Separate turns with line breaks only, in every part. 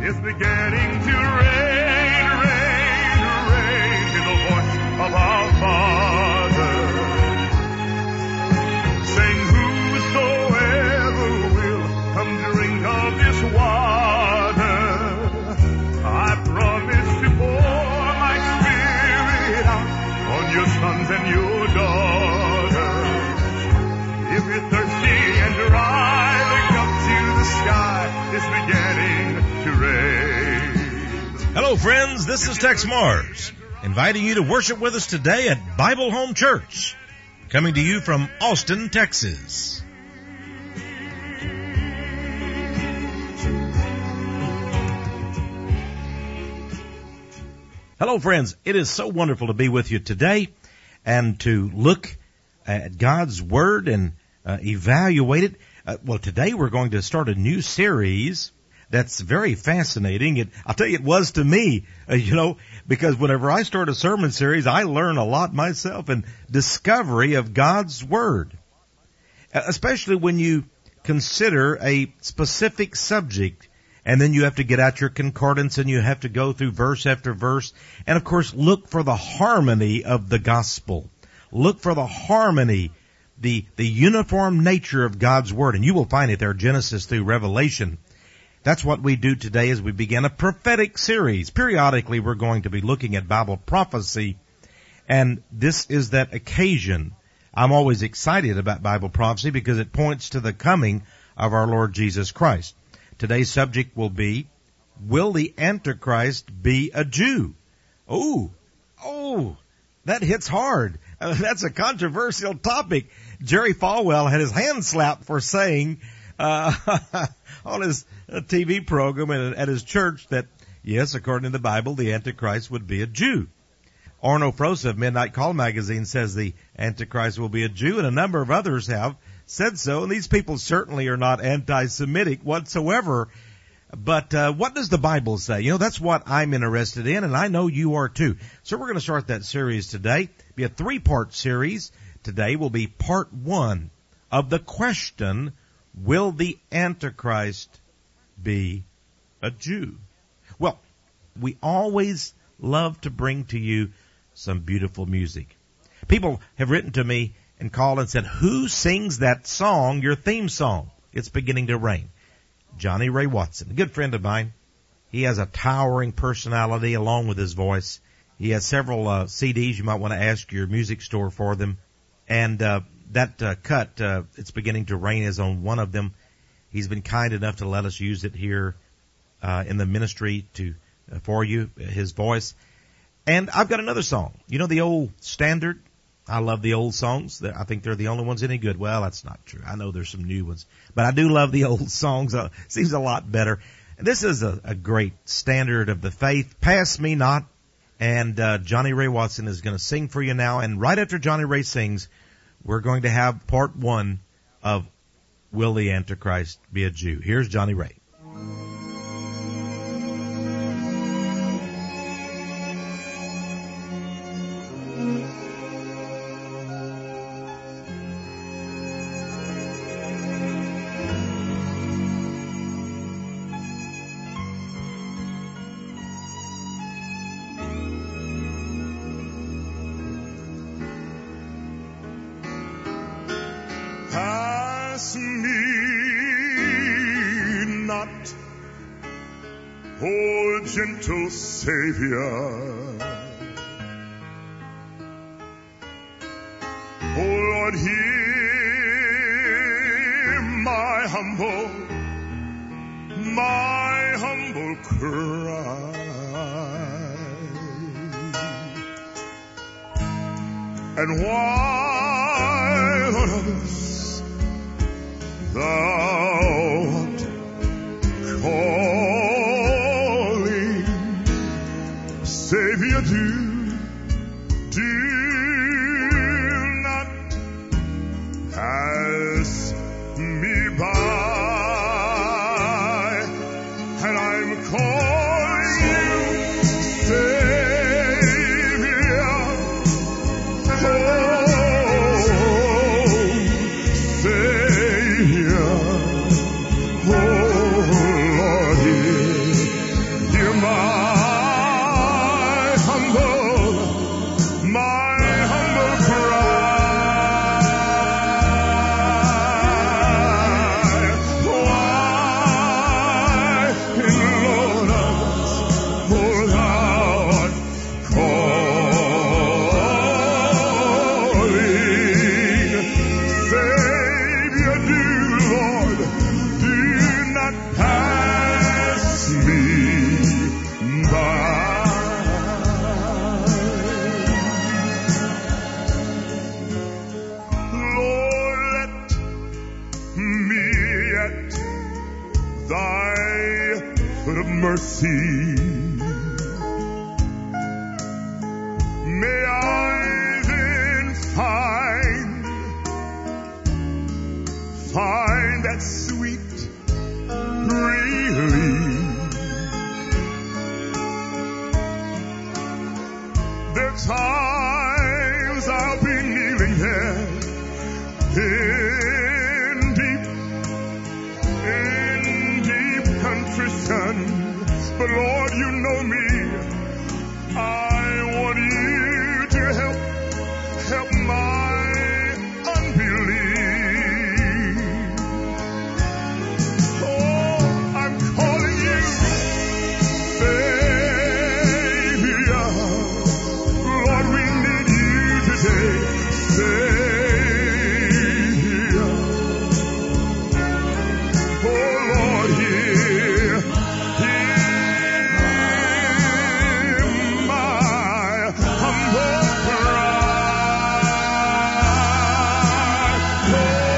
is beginning to rain, rain, rain. Hear the voice of our Father saying, whosoever will come drink of this water, I promise to pour my Spirit out on your sons and your daughters. If you're thirsty and dry, look up to the sky. It's beginning to rain.
Hello, friends. This is Tex Mars, inviting you to worship with us today at Bible Home Church, coming to you from Austin, Texas. Hello, friends. It is so wonderful to be with you today and to look at God's Word and evaluate it. Well, today we're going to start a new series that's very fascinating. I'll tell you, it was to me, because whenever I start a sermon series, I learn a lot myself in discovery of God's Word, especially when you consider a specific subject. And then you have to get out your concordance and you have to go through verse after verse. And of course, look for the harmony of the gospel. Look for the harmony, the uniform nature of God's Word. And you will find it there, Genesis through Revelation. That's what we do today as we begin a prophetic series. Periodically, we're going to be looking at Bible prophecy. And this is that occasion. I'm always excited about Bible prophecy because it points to the coming of our Lord Jesus Christ. Today's subject will be, will the Antichrist be a Jew? Oh, that hits hard. That's a controversial topic. Jerry Falwell had his hand slapped for saying on his TV program and at his church that, yes, according to the Bible, the Antichrist would be a Jew. Arno Froese of Midnight Call magazine says the Antichrist will be a Jew, and a number of others have said so, and these people certainly are not anti-Semitic whatsoever. But what does the Bible say? That's what I'm interested in, and I know you are too. So we're going to start that series today. It'll be a 3-part series. Today will be part 1 of the question, will the Antichrist be a Jew? Well, we always love to bring to you some beautiful music. People have written to me and called and said, who sings that song, your theme song? It's beginning to rain. Johnny Ray Watson, a good friend of mine. He has a towering personality along with his voice. He has several CDs. You might want to ask your music store for them. And that cut, It's Beginning to Rain, is on one of them. He's been kind enough to let us use it here in the ministry for you, his voice. And I've got another song. The old standard? I love the old songs. I think they're the only ones any good. Well, that's not true. I know there's some new ones. But I do love the old songs. Seems a lot better. And this is a great standard of the faith. Pass Me Not. And Johnny Ray Watson is going to sing for you now. And right after Johnny Ray sings, we're going to have part 1 of Will the Antichrist Be a Jew? Here's Johnny Ray.
Pass me not, O gentle Savior. O Lord, hear my humble cry. And while on others thou art calling, Savior, do not pass me by. And I'm calling you, Savior, of mercy. May I then find that sweet relief. There are times I'll be kneeling there in deep contrition, but Lord, you know me. I want you to help my unbelief. Oh, I'm calling you, Savior. Lord, we need you today, Savior. Oh, Lord, hear my humble cry. Oh,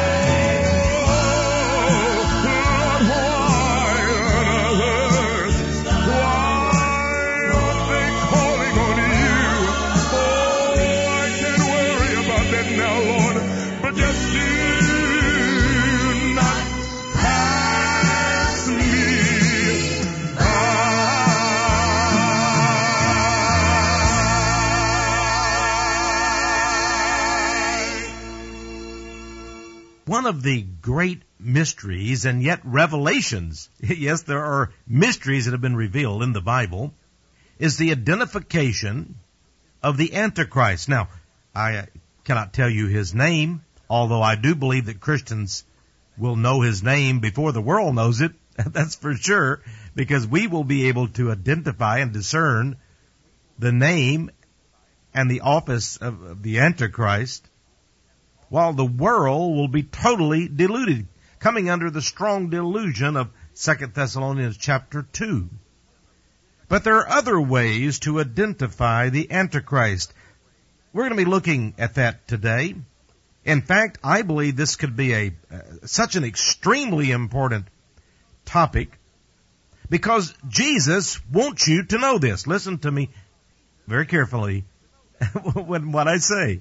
Lord, why on earth, why are they calling on you? Oh, I can't worry about that now, Lord, but just do not pass me by.
One of the great mysteries and yet revelations, yes, there are mysteries that have been revealed in the Bible, is the identification of the Antichrist. Now, I cannot tell you his name, although I do believe that Christians will know his name before the world knows it. That's for sure, because we will be able to identify and discern the name and the office of the Antichrist, while the world will be totally deluded, coming under the strong delusion of 2 Thessalonians chapter 2. But there are other ways to identify the Antichrist. We're going to be looking at that today. In fact, I believe this could be such an extremely important topic because Jesus wants you to know this. Listen to me very carefully when what I say.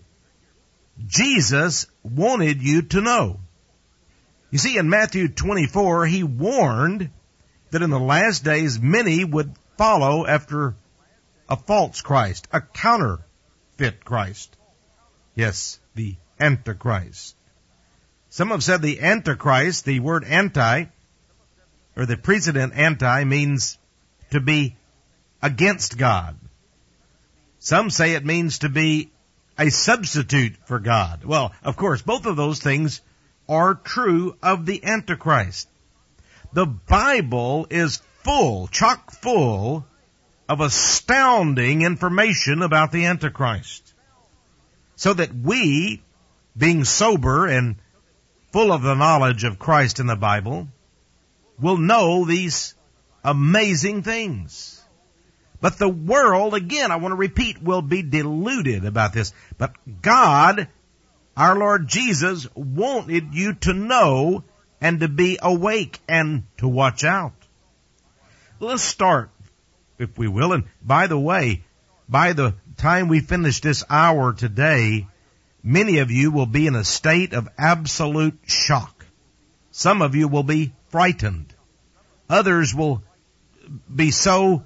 Jesus wanted you to know. You see, in Matthew 24, he warned that in the last days many would follow after a false Christ, a counterfeit Christ. Yes, the Antichrist. Some have said the Antichrist, the word anti, or the precedent anti, means to be against God. Some say it means to be a substitute for God. Well, of course, both of those things are true of the Antichrist. The Bible is full, chock full, of astounding information about the Antichrist. So that we, being sober and full of the knowledge of Christ in the Bible, will know these amazing things. But the world, again, I want to repeat, will be deluded about this. But God, our Lord Jesus, wanted you to know and to be awake and to watch out. Let's start, if we will. And by the way, by the time we finish this hour today, many of you will be in a state of absolute shock. Some of you will be frightened. Others will be so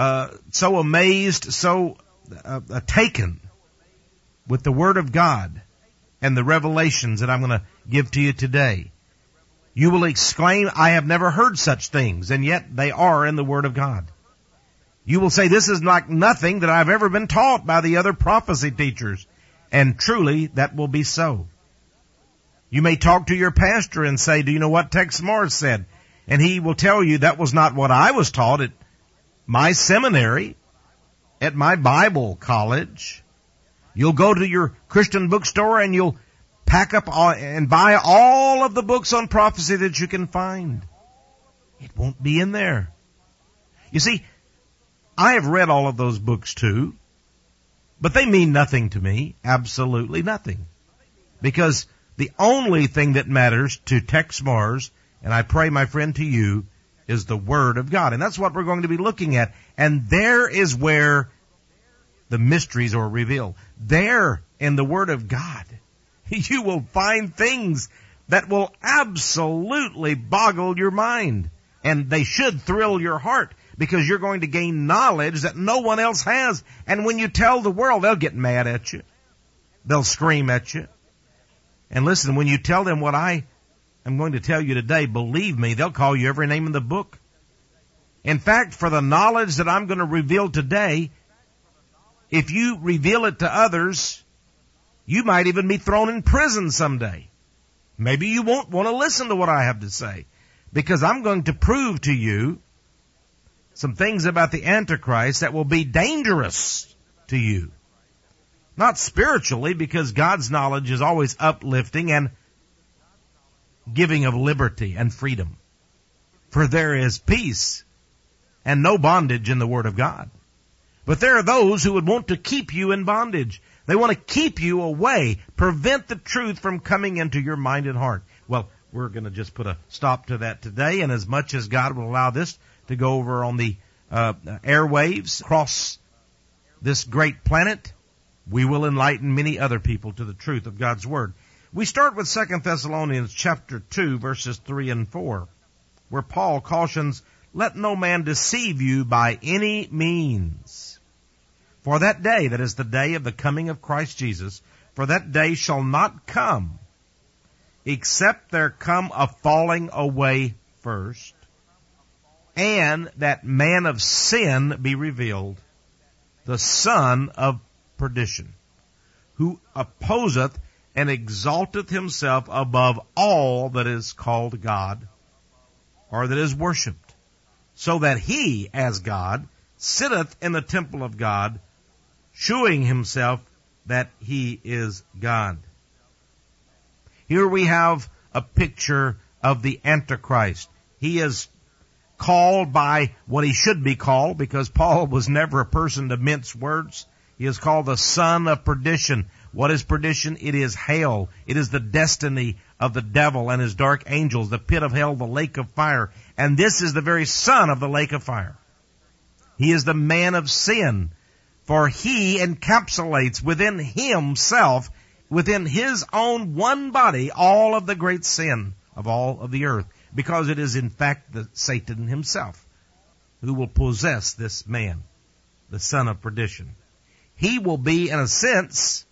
amazed, so taken with the Word of God and the revelations that I'm going to give to you today. You will exclaim, I have never heard such things, and yet they are in the Word of God. You will say, this is like nothing that I've ever been taught by the other prophecy teachers. And truly, that will be so. You may talk to your pastor and say, do you know what Tex Morris said? And he will tell you that was not what I was taught at my seminary, at my Bible college. You'll go to your Christian bookstore and you'll pack up and buy all of the books on prophecy that you can find. It won't be in there. You see, I have read all of those books too, but they mean nothing to me, absolutely nothing. Because the only thing that matters to Tex Mars, and I pray, my friend, to you, is the Word of God. And that's what we're going to be looking at. And there is where the mysteries are revealed. There in the Word of God, you will find things that will absolutely boggle your mind. And they should thrill your heart, because you're going to gain knowledge that no one else has. And when you tell the world, they'll get mad at you. They'll scream at you. And listen, when you tell them what I am going to tell you today, believe me, they'll call you every name in the book. In fact, for the knowledge that I'm going to reveal today, if you reveal it to others, you might even be thrown in prison someday. Maybe you won't want to listen to what I have to say, because I'm going to prove to you some things about the Antichrist that will be dangerous to you. Not spiritually, because God's knowledge is always uplifting and giving of liberty and freedom. For there is peace and no bondage in the Word of God. But there are those who would want to keep you in bondage. They want to keep you away, prevent the truth from coming into your mind and heart. Well, we're going to just put a stop to that today, and as much as God will allow this to go over on the airwaves across this great planet, we will enlighten many other people to the truth of God's Word. We start with 2 Thessalonians chapter 2, verses 3 and 4, where Paul cautions, "Let no man deceive you by any means. For that day," that is the day of the coming of Christ Jesus, "for that day shall not come, except there come a falling away first, and that man of sin be revealed, the son of perdition, who opposeth and exalteth himself above all that is called God, or that is worshipped, so that he, as God, sitteth in the temple of God, shewing himself that he is God." Here we have a picture of the Antichrist. He is called by what he should be called, because Paul was never a person to mince words. He is called the son of perdition. What is perdition? It is hell. It is the destiny of the devil and his dark angels, the pit of hell, the lake of fire. And this is the very son of the lake of fire. He is the man of sin, for he encapsulates within himself, within his own one body, all of the great sin of all of the earth, because it is in fact Satan himself who will possess this man, the son of perdition. He will be, in a sense,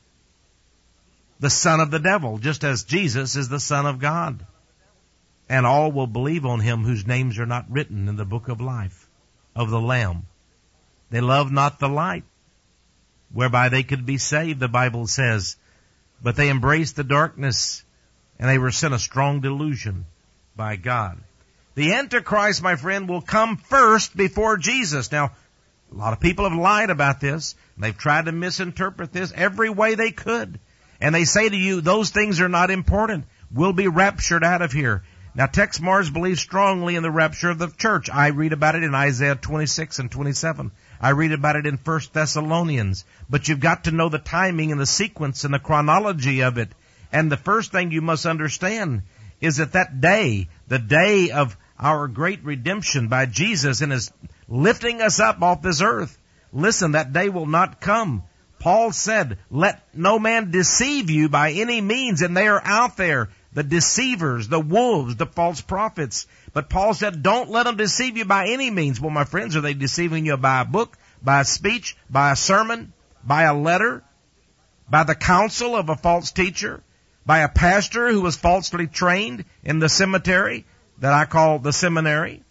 the son of the devil, just as Jesus is the son of God. And all will believe on him whose names are not written in the book of life of the Lamb. They love not the light, whereby they could be saved, the Bible says, but they embraced the darkness, and they were sent a strong delusion by God. The Antichrist, my friend, will come first before Jesus. Now, a lot of people have lied about this. They've tried to misinterpret this every way they could. And they say to you, those things are not important. We'll be raptured out of here. Now, Tex Mars believes strongly in the rapture of the church. I read about it in Isaiah 26 and 27. I read about it in 1 Thessalonians. But you've got to know the timing and the sequence and the chronology of it. And the first thing you must understand is that day, the day of our great redemption by Jesus and his lifting us up off this earth, listen, that day will not come. Paul said, "Let no man deceive you by any means," and they are out there, the deceivers, the wolves, the false prophets. But Paul said, don't let them deceive you by any means. Well, my friends, are they deceiving you by a book, by a speech, by a sermon, by a letter, by the counsel of a false teacher, by a pastor who was falsely trained in the cemetery that I call the seminary?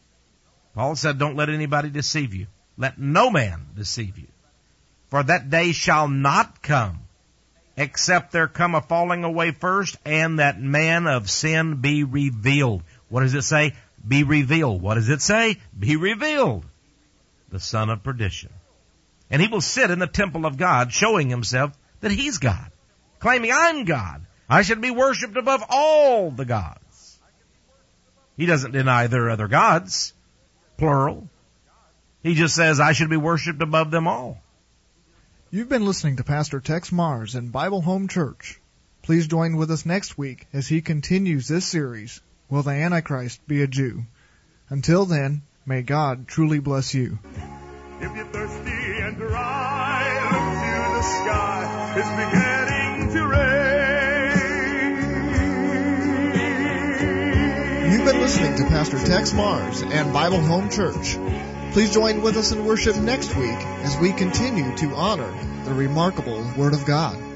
Paul said, don't let anybody deceive you. Let no man deceive you. For that day shall not come, except there come a falling away first, and that man of sin be revealed. What does it say? Be revealed. What does it say? Be revealed. The son of perdition. And he will sit in the temple of God, showing himself that he's God, claiming, I'm God. I should be worshipped above all the gods. He doesn't deny there are other gods, plural. He just says, I should be worshipped above them all.
You've been listening to Pastor Tex Mars in Bible Home Church. Please join with us next week as he continues this series, Will the Antichrist be a Jew? Until then, may God truly bless you.
If you're thirsty and dry, look to the sky. It's beginning to rain.
You've been listening to Pastor Tex Mars and Bible Home Church. Please join with us in worship next week as we continue to honor the remarkable Word of God.